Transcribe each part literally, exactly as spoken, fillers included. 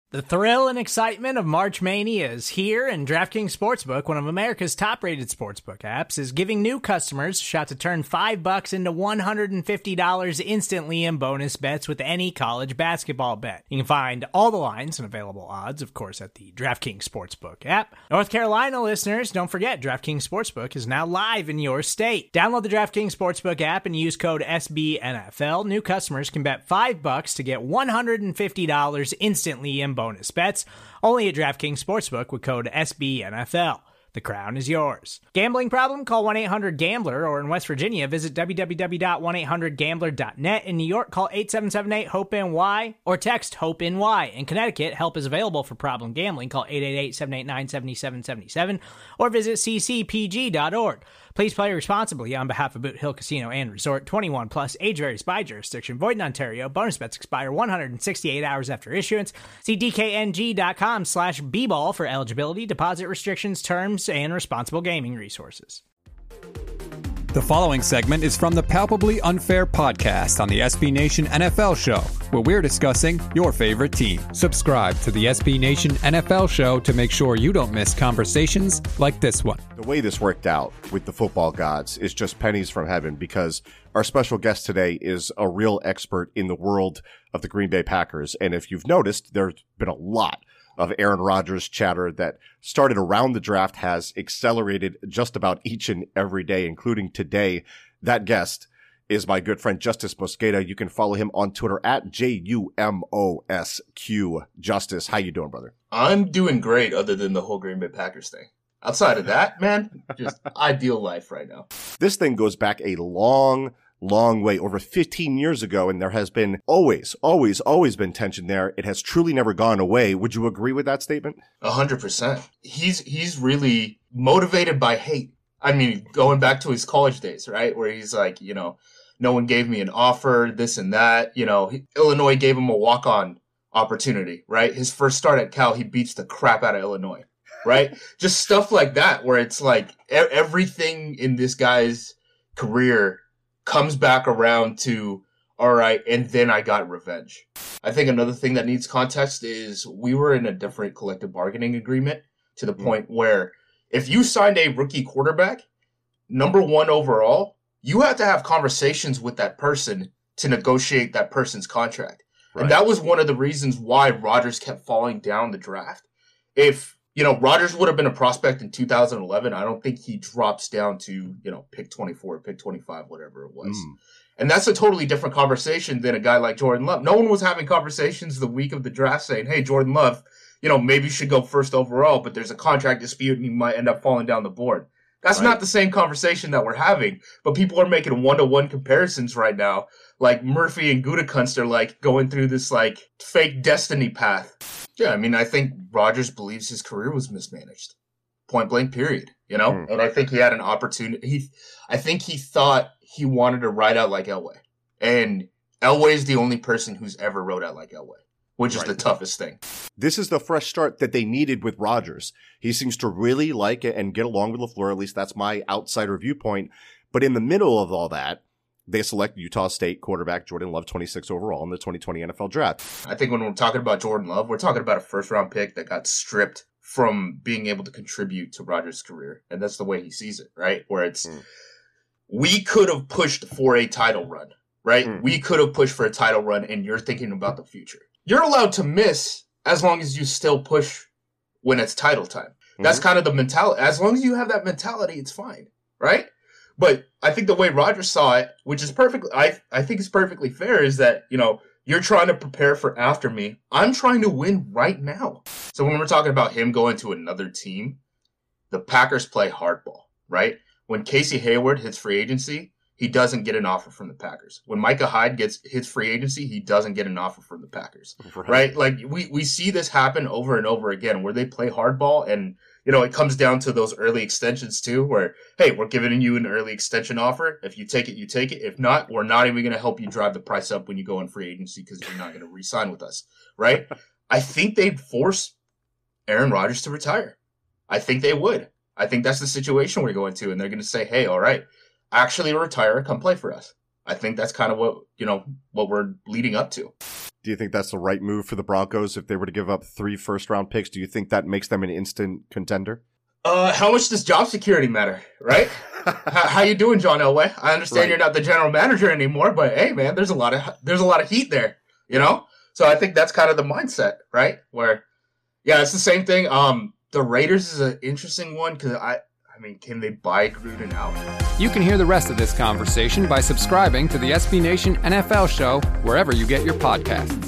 The thrill and excitement of March Mania is here, and DraftKings Sportsbook, one of America's top-rated sportsbook apps, is giving new customers a shot to turn five bucks into one hundred fifty dollars instantly in bonus bets with any college basketball bet. You can find all the lines and available odds, of course, at the DraftKings Sportsbook app. North Carolina listeners, don't forget, DraftKings Sportsbook is now live in your state. Download the DraftKings Sportsbook app and use code S B N F L. New customers can bet five bucks to get one hundred fifty dollars instantly in bonus bets, only at DraftKings Sportsbook with code S B N F L. The crown is yours. Gambling problem? Call one eight hundred gambler, or in West Virginia, visit w w w dot one eight hundred gambler dot net. In New York, call eight seven seven eight hope N Y or text HOPE-NY. In Connecticut, help is available for problem gambling. Call eight eight eight, seven eight nine, seven seven seven seven or visit c c p g dot org. Please play responsibly on behalf of Boot Hill Casino and Resort. twenty-one plus, age varies by jurisdiction. Void in Ontario. Bonus bets expire one hundred sixty-eight hours after issuance. See d k n g dot com slash b ball for eligibility, deposit restrictions, terms, and responsible gaming resources. The following segment is from the Palpably Unfair podcast on the S B Nation N F L Show, where we're discussing your favorite team. Subscribe to the S B Nation N F L Show to make sure you don't miss conversations like this one. The way this worked out with the football gods is just pennies from heaven, because our special guest today is a real expert in the world of the Green Bay Packers. And if you've noticed, there's been a lot of Aaron Rodgers chatter that started around the draft, has accelerated just about each and every day, including today. That guest is my good friend Justice Mosqueda. You can follow him on Twitter at J U M O S Q. Justice, how you doing, brother? I'm doing great, other than the whole Green Bay Packers thing. Outside of that, man, just ideal life right now. This thing goes back a long long way, over fifteen years ago, and there has been always, always, always been tension there. It has truly never gone away. Would you agree with that statement? A hundred percent. He's, he's really motivated by hate. I mean, going back to his college days, right? Where he's like, you know, no one gave me an offer, this and that. You know, he, Illinois gave him a walk-on opportunity, right? His first start at Cal, he beats the crap out of Illinois, right? Just stuff like that, where it's like e- everything in this guy's career comes back around to, all right, and then I got revenge. I think another thing that needs context is we were in a different collective bargaining agreement, to the point where if you signed a rookie quarterback, number one overall, you have to have conversations with that person to negotiate that person's contract. Right. And that was one of the reasons why Rodgers kept falling down the draft. If, you know, Rodgers would have been a prospect in two thousand eleven, I don't think he drops down to, you know, pick twenty-four, pick twenty-five, whatever it was. Mm. And that's a totally different conversation than a guy like Jordan Love. No one was having conversations the week of the draft saying, hey, Jordan Love, you know, maybe you should go first overall, but there's a contract dispute and you might end up falling down the board. That's right. Not the same conversation that we're having, but people are making one-to-one comparisons right now. Like Murphy and Gutekunst are like going through this like fake destiny path. Yeah, I mean, I think Rodgers believes his career was mismanaged. Point blank, period. You know? Mm. And I think he had an opportunity. He, I think he thought he wanted to ride out like Elway. And Elway is the only person who's ever rode out like Elway, which is right. the toughest thing. This is the fresh start that they needed with Rodgers. He seems to really like it and get along with LaFleur. At least that's my outsider viewpoint. But in the middle of all that, they select Utah State quarterback Jordan Love, twenty-six overall in the twenty twenty N F L draft. I think when we're talking about Jordan Love, we're talking about a first-round pick that got stripped from being able to contribute to Rodgers' career. And that's the way he sees it, right? Where it's, mm. we could have pushed for a title run, right? Mm. We could have pushed for a title run, and you're thinking about the future. You're allowed to miss as long as you still push when it's title time. Mm-hmm. That's kind of the mentality. As long as you have that mentality, it's fine, right? But I think the way Rodgers saw it, which is perfectly, I I think is perfectly fair, is that, you know, you're trying to prepare for after me. I'm trying to win right now. So when we're talking about him going to another team, the Packers play hardball, right? When Casey Hayward hits free agency, he doesn't get an offer from the Packers. When Micah Hyde gets hits free agency, he doesn't get an offer from the Packers, right? right? Like we, we see this happen over and over again, where they play hardball, and you know, it comes down to those early extensions too, where, hey, we're giving you an early extension offer. If you take it, you take it. If not, we're not even going to help you drive the price up when you go in free agency, because you're not going to re-sign with us, right? I think they'd force Aaron Rodgers to retire. I think they would. I think that's the situation we're going to, and they're going to say, hey, all right, actually retire, come play for us. I think that's kind of what, you know, what we're leading up to. Do you think that's the right move for the Broncos if they were to give up three first-round picks? Do you think that makes them an instant contender? Uh, how much does job security matter, right? how, how you doing, John Elway? I understand right. You're not the general manager anymore, but hey, man, there's a lot of there's a lot of heat there, you know. So I think that's kind of the mindset, right? Where, yeah, it's the same thing. Um, the Raiders is an interesting one because I, I mean, can they buy Gruden out? You can hear the rest of this conversation by subscribing to the S B Nation N F L Show wherever you get your podcasts.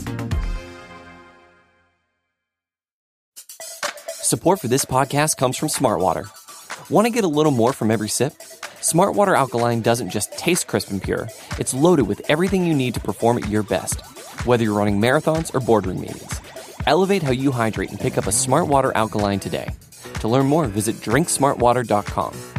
Support for this podcast comes from Smartwater. Want to get a little more from every sip? Smartwater Alkaline doesn't just taste crisp and pure. It's loaded with everything you need to perform at your best. Whether you're running marathons or boardroom meetings, elevate how you hydrate and pick up a Smartwater Alkaline today. To learn more, visit drink smart water dot com.